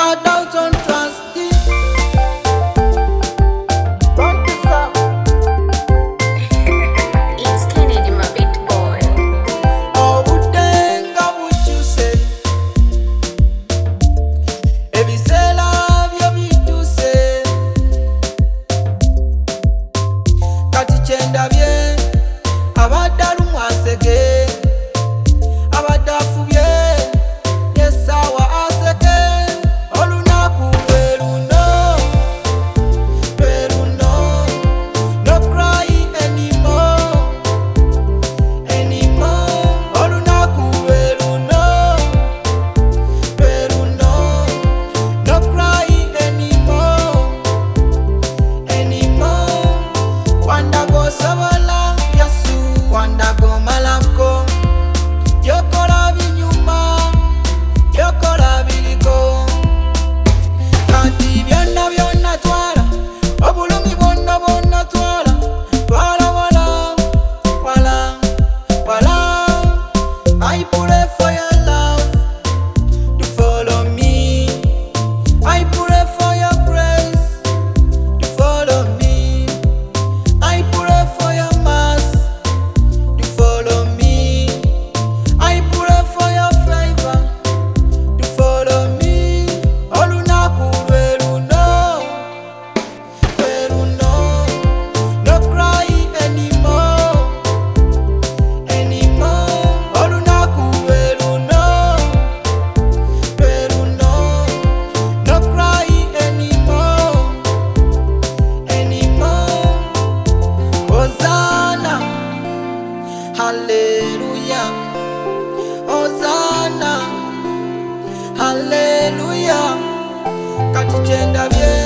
I don't trust it. Don't deserve. It's Kennedy, my big boy. Oh, utenga buchuse. Ebisela byo bituse. Kati kyendabye abaddalu mwaseke. Abadafubye yesawa aseke. Olunaku lwe luno, lwe luno. No cry anymore, anymore. Olunaku lwe luno, lwe luno. No cry anymore, anymore. Wandago sobola Yesu, wandago malako. Yokola binyuma, yokola biriko. Kati byonna byonna twala, obulumi bwonna bwonna twala. Twala wala, wala, wala. I pray for your love to follow me. I pray for your grace to follow me. I pray for your mercy to follow me. I pray for your favor to follow me. Olunaku lwe luno, lwe luno. No cry anymore, anymore. Olunaku lwe luno, lwe luno. No cry anymore, anymore. Hosanna, hallelujah. Hosanna, hallelujah. Kati kyendabye